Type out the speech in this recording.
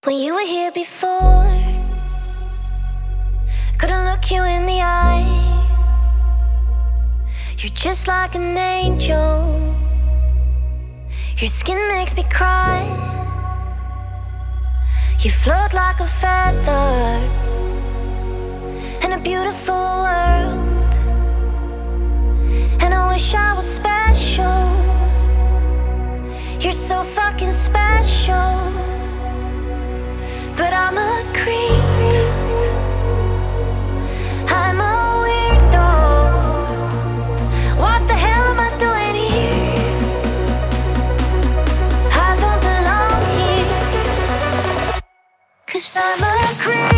When you were here before, couldn't look you in the eye. You're just like an angel. Your skin makes me cry. You float like a feather in a beautiful world. And I wish I was special. You're so fucking special. But I'm a creep, I'm a weirdo. What the hell am I doing here? I don't belong here. 'Cause I'm a creep.